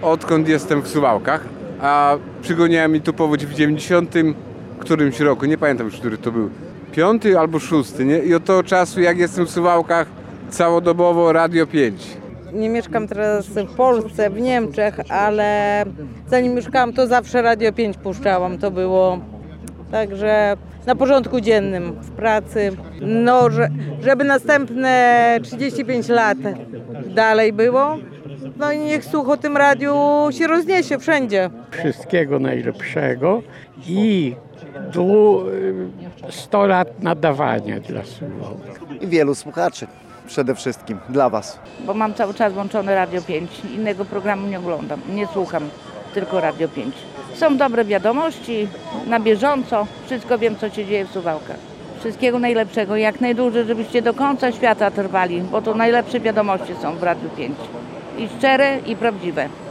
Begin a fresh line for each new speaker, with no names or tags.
odkąd jestem w Suwałkach, a przygoniałem mi tu powódź w 90 którymś roku, nie pamiętam już, który to był, 5 albo 6, nie? I od tego czasu, jak jestem w Suwałkach, całodobowo Radio 5.
Nie mieszkam teraz w Polsce, w Niemczech, ale zanim mieszkałam, to zawsze Radio 5 puszczałam. To było także na porządku dziennym w pracy. No, żeby następne 35 lat dalej było, no i niech słuch o tym radiu się rozniesie wszędzie.
Wszystkiego najlepszego i 100 lat nadawania dla Suwałk.
I wielu słuchaczy przede wszystkim dla Was.
Bo mam cały czas włączone Radio 5. Innego programu nie oglądam, nie słucham, tylko Radio 5. Są dobre wiadomości, na bieżąco, wszystko wiem, co się dzieje w Suwałkach. Wszystkiego najlepszego, jak najdłużej, żebyście do końca świata trwali, bo to najlepsze wiadomości są w Radiu 5. I szczere, i prawdziwe.